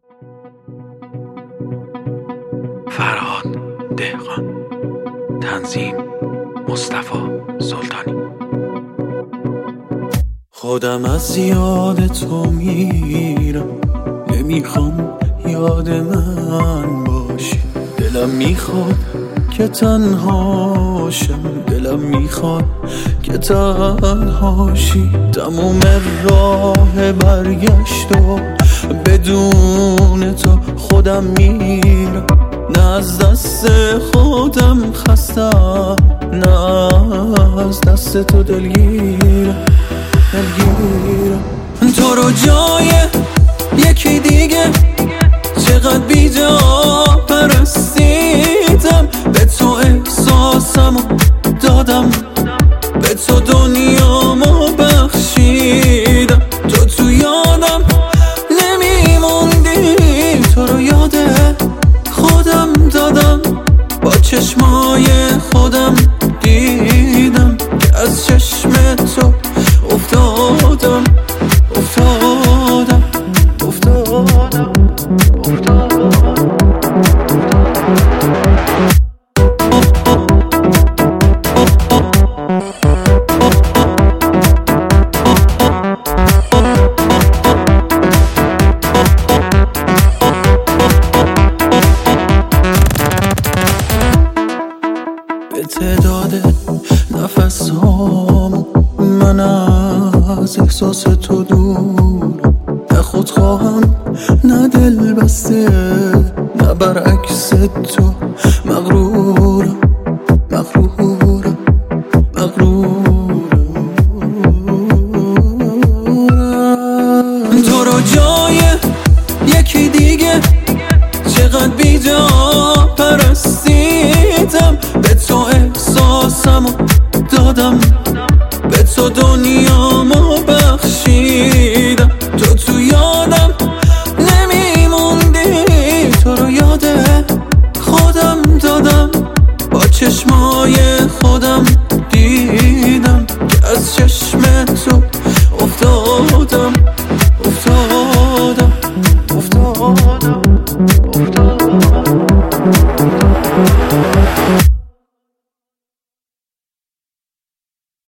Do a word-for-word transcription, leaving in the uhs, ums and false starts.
فرهاد دهقان. تنظیم مصطفی سلطانی. خودم از یاد تو میرم، نمیخوام یاد من باشی. دلم میخواد که تنهاشم، دلم میخواد که تنهاشی. تموم راه برگشت و بدون تو خودم میرم. نه از دست خودم خستم، نه از دست تو دلگیرم دلگیرم. تو رو جای یکی دیگه چقدر بی جا پرستیدم. به تو احساسمو دادم، به تو دنیامو بخشیدم. تو تو یادم نمیموندی، تو رو یاده خودم دادم. با چشمای خودم دیدم که از چشم تو افتادم افتادم افتادم افتادم. به تعداد نفس هامو من از احساس تو دورم. نه خود خواهم نه دل بسته، نه برعکس تو مغرورم مغرورم مغرورم. تو رو جای یکی دیگه چقدر بی جا پرستیدم. به تو احساسمو دادم، به تو دنیامو بخشیدم. تو تو یادم نمیموندی، تو رو یاده خودم دادم. با چشمای خودم